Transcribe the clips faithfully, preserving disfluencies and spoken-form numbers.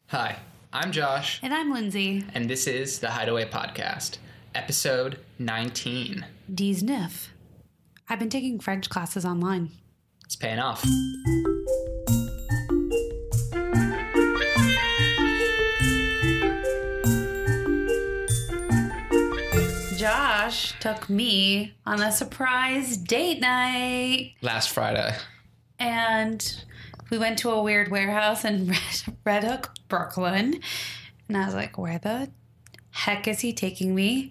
Hi, I'm Josh. And I'm Lindsay. And this is the Hideaway Podcast, episode nineteen. dix-neuf. I've been taking French classes online. It's paying off. Josh took me on a surprise date night. Last Friday. And we went to a weird warehouse in Red, Red Hook, Brooklyn. And I was like, where the heck is he taking me?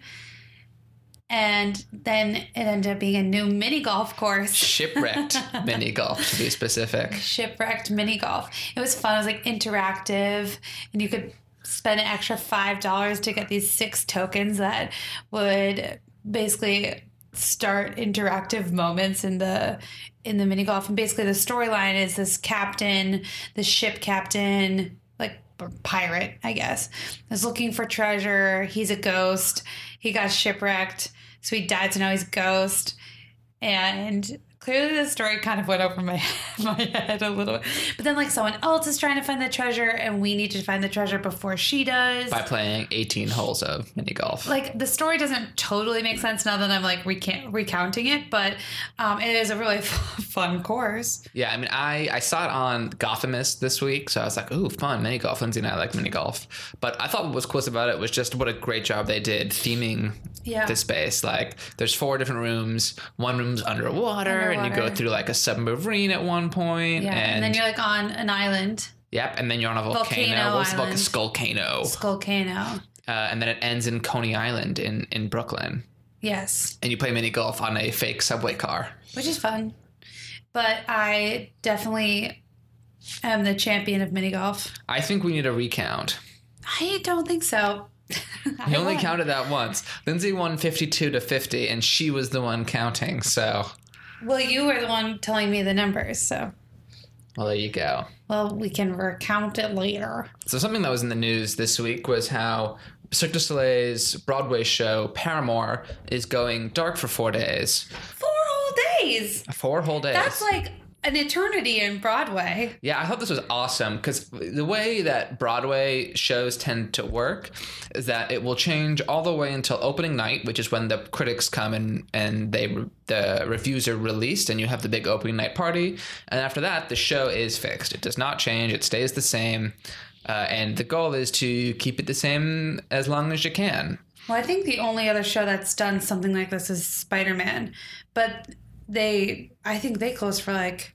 And then it ended up being a new mini golf course. Shipwrecked mini golf, to be specific. Shipwrecked mini golf. It was fun. It was like interactive. And you could spend an extra five dollars to get these six tokens that would basically start interactive moments in the in the mini golf. And basically the storyline is this captain, the ship captain, like pirate, I guess, is looking for treasure. He's a ghost. He got shipwrecked, so he died, so now he's a ghost. And clearly the story kind of went over my my head a little. But then like someone else is trying to find the treasure, and we need to find the treasure before she does. By playing eighteen holes of mini golf. Like the story doesn't totally make sense now that I'm like recant- recounting it, but um, it is a really f- fun course. Yeah, I mean, I, I saw it on Gothamist this week, so I was like, ooh, fun, mini golf. Lindsay and I like mini golf. But I thought what was coolest about it was just what a great job they did theming yeah. the space. Like, there's four different rooms. One room's underwater, underwater, and you go through like a submarine at one point. Yeah, and, and then you're like on an island. Yep, and then you're on a volcano. volcano What's island. like a Skullcano? Skullcano. Uh, and then it ends in Coney Island in, in Brooklyn. Yes. And you play mini golf on a fake subway car. Which is fun. But I definitely am the champion of mini golf. I think we need a recount. I don't think so. You only won. Counted that once. Lindsay won fifty-two to fifty, and she was the one counting, so... Well, you were the one telling me the numbers, so... Well, there you go. Well, we can recount it later. So something that was in the news this week was how Cirque du Soleil's Broadway show, Paramore, is going dark for four days. Four whole days? Four whole days. That's like an eternity in Broadway. Yeah, I thought this was awesome because the way that Broadway shows tend to work is that it will change all the way until opening night, which is when the critics come and, and they the reviews are released and you have the big opening night party. And after that, the show is fixed. It does not change. It stays the same. Uh, and the goal is to keep it the same as long as you can. Well, I think the only other show that's done something like this is Spider-Man. But they, I think they closed for like...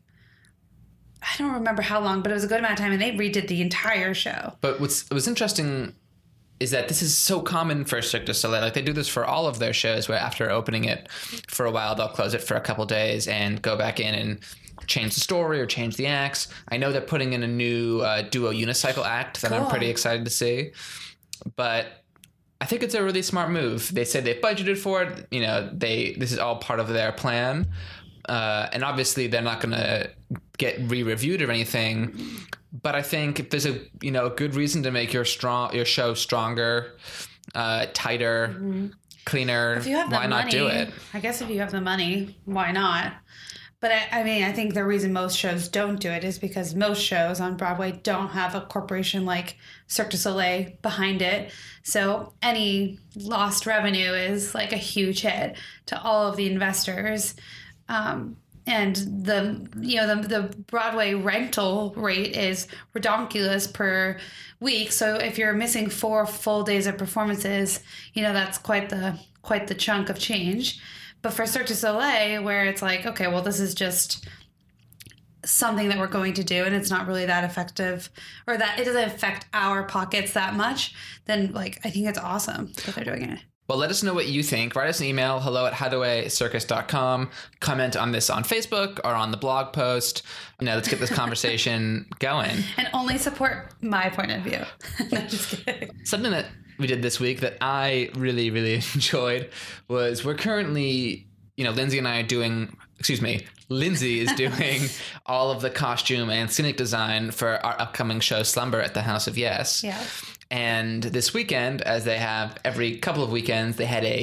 I don't remember how long, but it was a good amount of time, and they redid the entire show. But what's what's interesting is that this is so common for Cirque du Soleil. Like, they do this for all of their shows, where after opening it for a while, they'll close it for a couple days and go back in and change the story or change the acts. I know they're putting in a new uh, duo unicycle act that cool. I'm pretty excited to see. But I think it's a really smart move. They said they budgeted for it. You know, they this is all part of their plan. Uh, and obviously they're not going to get re-reviewed or anything, but I think if there's a you know a good reason to make your strong your show stronger, uh, tighter, mm-hmm. cleaner, if you have why the not money, do it? I guess if you have the money, why not? But I, I mean, I think the reason most shows don't do it is because most shows on Broadway don't have a corporation like Cirque du Soleil behind it. So any lost revenue is like a huge hit to all of the investors. Um, and the, you know, the, the Broadway rental rate is redonkulous per week. So if you're missing four full days of performances, you know, that's quite the, quite the chunk of change. But for Cirque du Soleil, where it's like, okay, well, this is just something that we're going to do and it's not really that effective, or that it doesn't affect our pockets that much, then like, I think it's awesome that they're doing it. Well, let us know what you think. Write us an email, hello at hideaway circus dot com. Comment on this on Facebook or on the blog post. You know, let's get this conversation going. And only support my point of view. No, just kidding. Something that we did this week that I really, really enjoyed was we're currently, you know, Lindsay and I are doing, excuse me, Lindsay is doing all of the costume and scenic design for our upcoming show, Slumber at the House of Yes. Yeah. And this weekend, as they have every couple of weekends, they had a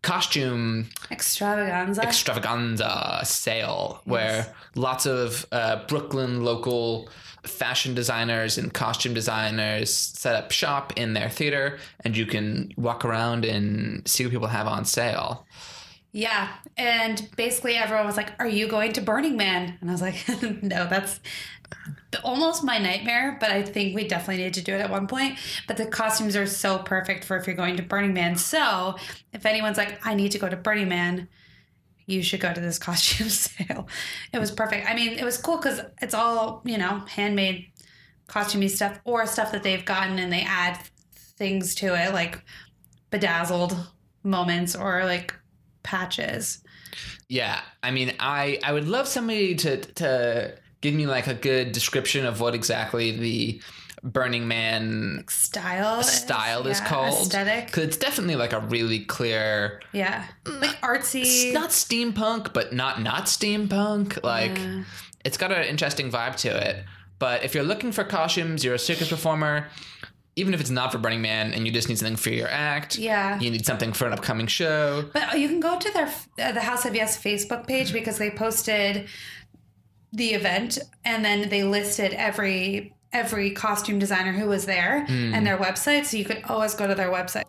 costume Extravaganza. extravaganza sale where yes. lots of uh, Brooklyn local fashion designers and costume designers set up shop in their theater, and you can walk around and see what people have on sale. Yeah. And basically everyone was like, are you going to Burning Man? And I was like, no, that's almost my nightmare, but I think we definitely need to do it at one point. But the costumes are so perfect for if you're going to Burning Man. So if anyone's like, I need to go to Burning Man, you should go to this costume sale. It was perfect. I mean, it was cool because it's all, you know, handmade costumey stuff or stuff that they've gotten and they add things to it, like bedazzled moments or like patches. Yeah. I mean, I, I would love somebody to, to give me like a good description of what exactly the Burning Man style style is, is yeah, called. Aesthetic. Because it's definitely like a really clear, yeah, like artsy. It's not steampunk, but not not steampunk. Like yeah. It's got an interesting vibe to it. But if you're looking for costumes, you're a circus performer. Even if it's not for Burning Man and you just need something for your act, yeah, you need something for an upcoming show. But you can go to their uh, the House of Yes Facebook page because they posted the event and then they listed every every costume designer who was there mm. and their website, so you could always go to their website.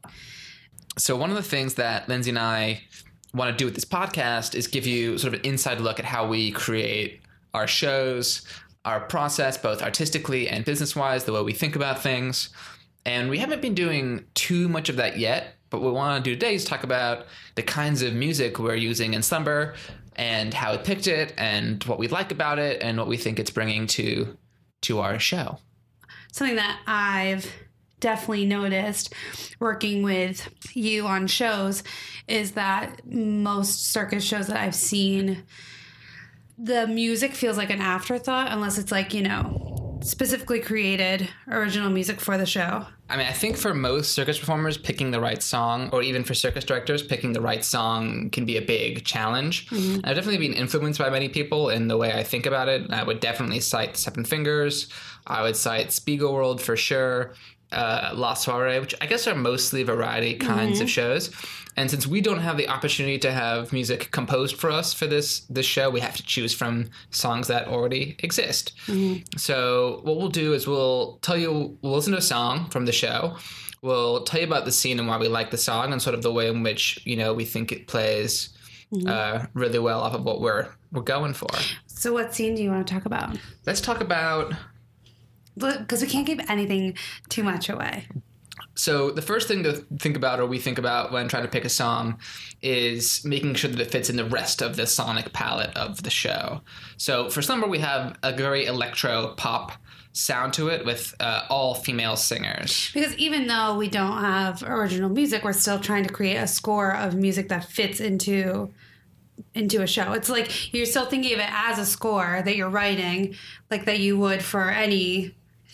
So one of the things that Lindsay and I want to do with this podcast is give you sort of an inside look at how we create our shows, our process, both artistically and business-wise, the way we think about things. And we haven't been doing too much of that yet, but what we want to do today is talk about the kinds of music we're using in Slumber and how we picked it and what we like about it and what we think it's bringing to to our show. Something that I've definitely noticed working with you on shows is that most circus shows that I've seen, the music feels like an afterthought unless it's like, you know, specifically created original music for the show. I mean, I think for most circus performers, picking the right song, or even for circus directors, picking the right song can be a big challenge. Mm-hmm. I've definitely been influenced by many people in the way I think about it. I would definitely cite Seven Fingers. I would cite Spiegelworld for sure. Uh, La Soiree, which I guess are mostly variety kinds mm-hmm. of shows. And since we don't have the opportunity to have music composed for us for this this show, we have to choose from songs that already exist. Mm-hmm. So what we'll do is we'll tell you, we'll listen to a song from the show. We'll tell you about the scene and why we like the song and sort of the way in which, you know, we think it plays mm-hmm. uh, really well off of what we're we're going for. So what scene do you want to talk about? Let's talk about... Because we can't give anything too much away. So the first thing to think about, or we think about when trying to pick a song, is making sure that it fits in the rest of the sonic palette of the show. So for Slumber, we have a very electro pop sound to it with uh, all female singers. Because even though we don't have original music, we're still trying to create a score of music that fits into into a show. It's like you're still thinking of it as a score that you're writing, like that you would for any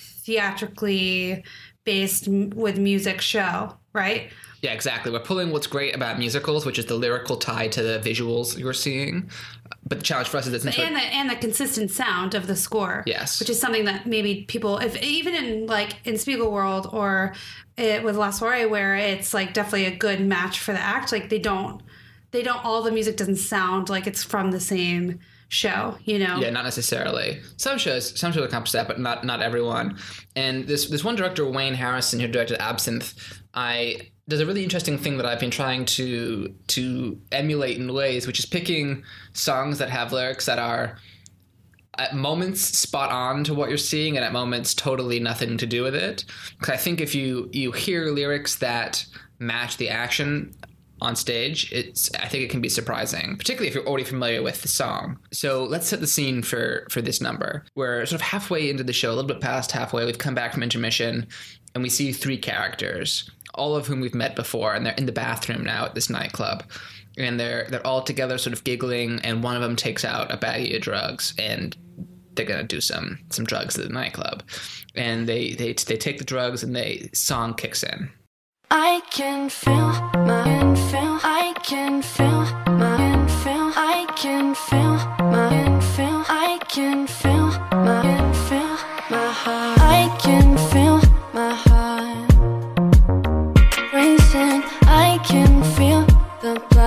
theatrically based with music show, right? Yeah, exactly. We're pulling what's great about musicals, which is the lyrical tie to the visuals you're seeing. But the challenge for us is that... And the, and the consistent sound of the score. Yes. Which is something that maybe people, if even in like in Spiegelworld or it, with La Soiree, where it's like definitely a good match for the act, like they don't, they don't, all the music doesn't sound like it's from the same show, you know? Yeah, not necessarily. Some shows, some shows accomplish that, but not not everyone. And this this one director, Wayne Harrison, who directed Absinthe, I there's a really interesting thing that I've been trying to to emulate in ways, which is picking songs that have lyrics that are at moments spot on to what you're seeing and at moments totally nothing to do with it. Because I think if you you hear lyrics that match the action on stage, it's I think it can be surprising, particularly if you're already familiar with the song. So let's set the scene for for this number. We're sort of halfway into the show, a little bit past halfway. We've come back from intermission, and we see three characters, all of whom we've met before, and they're in the bathroom now at this nightclub. And they're they're all together sort of giggling, and one of them takes out a baggie of drugs, and they're going to do some some drugs at the nightclub. And they, they, they take the drugs, and the song kicks in. I can feel my infill. I can feel my infill. I can feel my infill. I can feel my infill. My heart. I can feel my heart racing. I can feel the blood.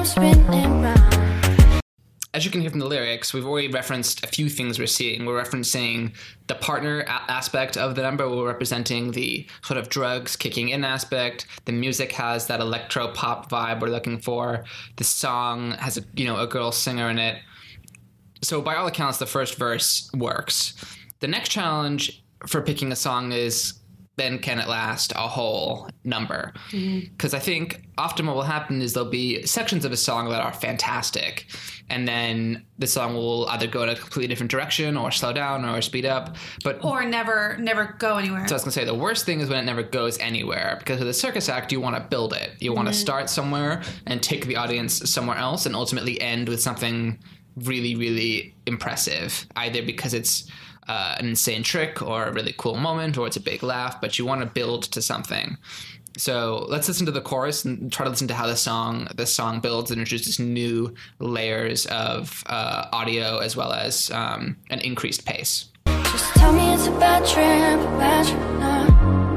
spinning round. As you can hear from the lyrics, we've already referenced a few things we're seeing. We're referencing the partner a- aspect of the number. We're representing the sort of drugs kicking in aspect. The music has that electro pop vibe we're looking for. The song has a, you know, a girl singer in it. So by all accounts, the first verse works. The next challenge for picking a song is, then can it last a whole number? Because mm-hmm. I think often what will happen is there'll be sections of a song that are fantastic, and then the song will either go in a completely different direction or slow down or speed up. But Or never never go anywhere. So I was going to say, the worst thing is when it never goes anywhere, because with a circus act, you want to build it. You mm-hmm. want to start somewhere and take the audience somewhere else and ultimately end with something really, really impressive, either because it's Uh, an insane trick or a really cool moment or it's a big laugh, but you want to build to something. So let's listen to the chorus and try to listen to how the song the song builds and introduces new layers of uh, audio as well as um, an increased pace. Just tell me it's a bad trip, a bad trip now.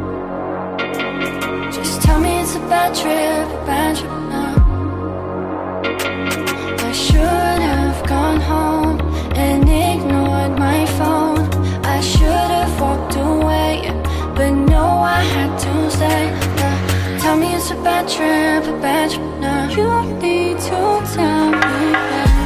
Just tell me it's a bad trip, a bad trip now. I should have gone home and ignored my phone. I should have walked away, but no, I had to stay. Now, tell me it's a bad trip, a bad trip now. You need to tell me, babe.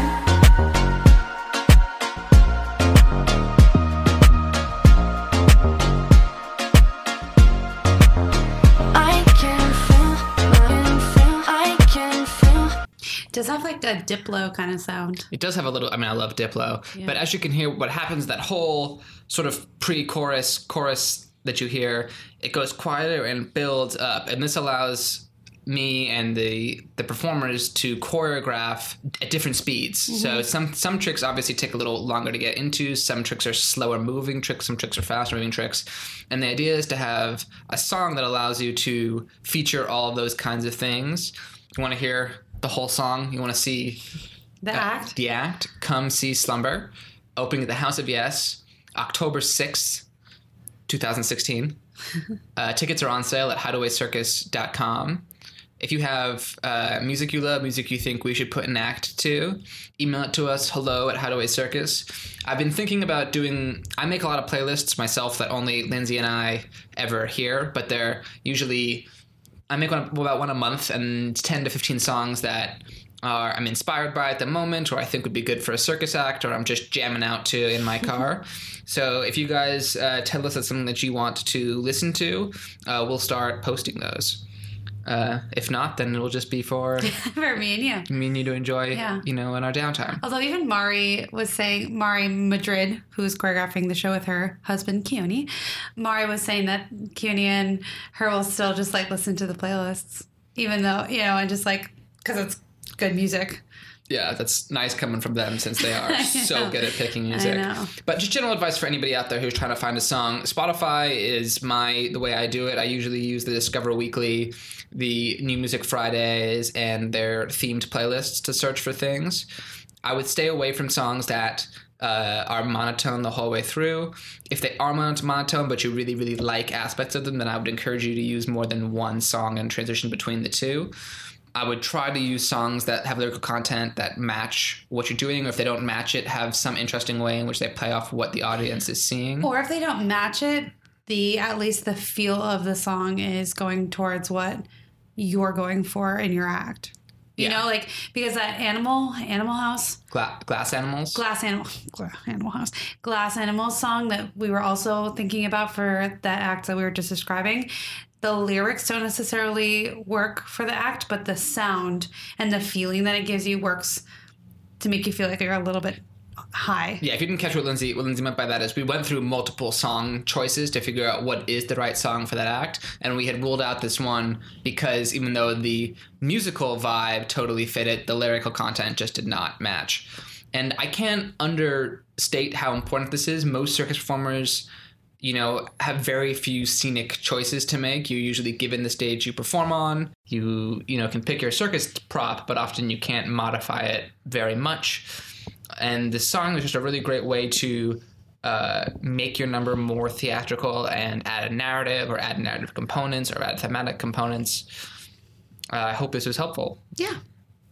I can feel, I can feel, I can feel. Does have like a Diplo kind of sound. It does have a little, I mean, I love Diplo, Yeah. but as you can hear, what happens, that whole sort of pre-chorus chorus that you hear, it goes quieter and builds up. And this allows me and the the performers to choreograph at different speeds. Mm-hmm. So some some tricks obviously take a little longer to get into. Some tricks are slower moving tricks. Some tricks are faster moving tricks. And the idea is to have a song that allows you to feature all of those kinds of things. You want to hear the whole song? You want to see The uh, act? The act. Come See Slumber. Opening at the House of Yes, October sixth, twenty sixteen. uh, tickets are on sale at hideaway circus dot com. If you have uh, music you love, music you think we should put an act to, email it to us, hello at Hideaway Circus. I've been thinking about doing, I make a lot of playlists myself that only Lindsay and I ever hear, but they're usually, I make one, about one a month, and ten to fifteen songs that are I'm inspired by at the moment, or I think would be good for a circus act, or I'm just jamming out to in my car. So if you guys uh, tell us that's something that you want to listen to, uh, we'll start posting those. Uh, if not, then it'll just be for For me and you. me and you to enjoy, Yeah. you know, in our downtime. Although even Mari was saying, Mari Madrid, who's choreographing the show with her husband, Keone, Mari was saying that Keone and her will still just like listen to the playlists, even though, you know, and just like, because it's good music. Yeah, that's nice coming from them since they are so good at picking music. I know. But just general advice for anybody out there who's trying to find a song. Spotify is my the way I do it. I usually use the Discover Weekly, the New Music Fridays, and their themed playlists to search for things. I would stay away from songs that uh, are monotone the whole way through. If they are monotone, but you really, really like aspects of them, then I would encourage you to use more than one song and transition between the two. I would try to use songs that have lyrical content that match what you're doing, or if they don't match it, have some interesting way in which they play off what the audience is seeing. Or if they don't match it, the at least the feel of the song is going towards what you're going for in your act. You Yeah. know, like, because that animal, Animal House, Gla- glass animals? Glass Animal, Gla- Animal House, Glass Animals song that we were also thinking about for that act that we were just describing. The lyrics don't necessarily work for the act, but the sound and the feeling that it gives you works to make you feel like you're a little bit high. Yeah, if you didn't catch what Lindsay, what Lindsay meant by that is we went through multiple song choices to figure out what is the right song for that act, and we had ruled out this one because even though the musical vibe totally fit it, the lyrical content just did not match. And I can't understate how important this is. Most circus performers, you know, have very few scenic choices to make. You're usually given the stage you perform on. You, you know, can pick your circus prop, but often you can't modify it very much. And this song is just a really great way to uh, make your number more theatrical and add a narrative or add narrative components or add thematic components. Uh, I hope this was helpful. Yeah.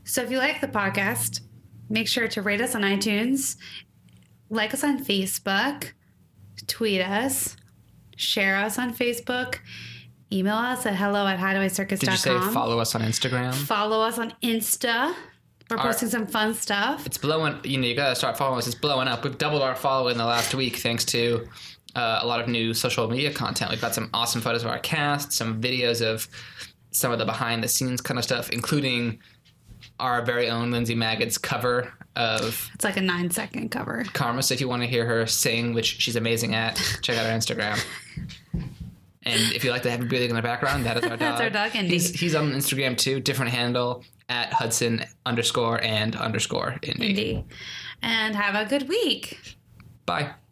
So if you like the podcast, make sure to rate us on iTunes, like us on Facebook, tweet us, share us on Facebook, email us at hello at hideaway circus dot com. Did you say follow us on Instagram? Follow us on Insta. We're Our- posting some fun stuff. It's blowing, you know, you gotta start following us. It's blowing up. We've doubled our following in the last week thanks to uh, a lot of new social media content. We've got some awesome photos of our cast, some videos of some of the behind the scenes kind of stuff, including our very own Lindsay Maggots cover of It's like a nine second cover. Karma. So if you want to hear her sing, which she's amazing at, check out our Instagram. And if you like to have a breathing in the background, that is our dog. That's our dog, Indy. He's, he's on Instagram too, different handle, at Hudson underscore and underscore Indy. Indy. And have a good week. Bye.